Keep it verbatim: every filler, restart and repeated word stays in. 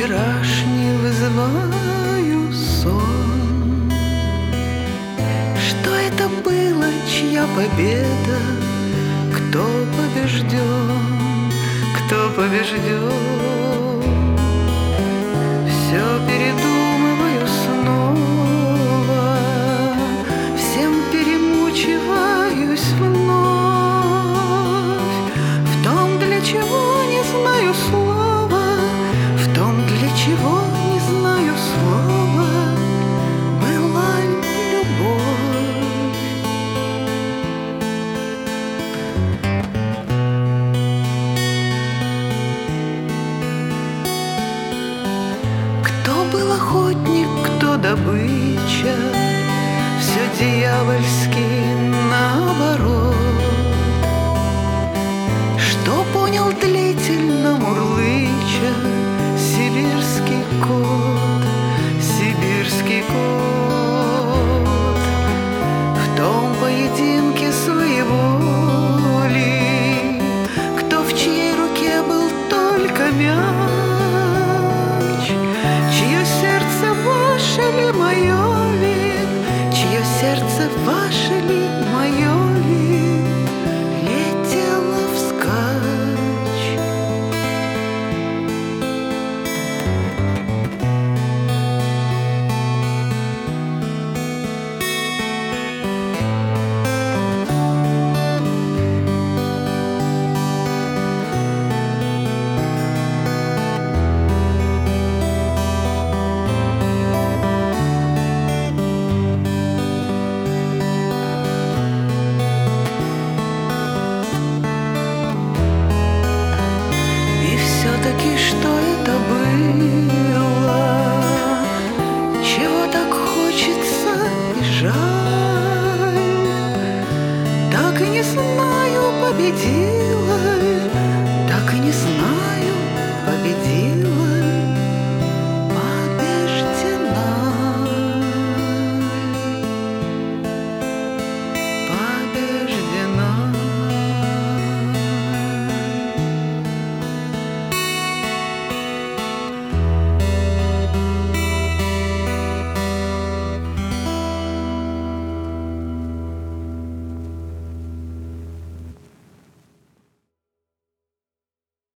вчерашний вызываю сон. Что это было, чья победа? Кто побежден? Кто побежден? Все передумываю снова, всем перемучиваюсь вновь. В том, для чего не знаю слова, в том, для чего не знаю слова, была любовь. Кто был охотник, кто добыча, все дьявольски наоборот. Что понял длительно мурлыча сибирский кот, сибирский кот. В том поединке своеволии, кто в чьей руке был только мяч, чье сердце ваше ли, мое ли, чье сердце ваше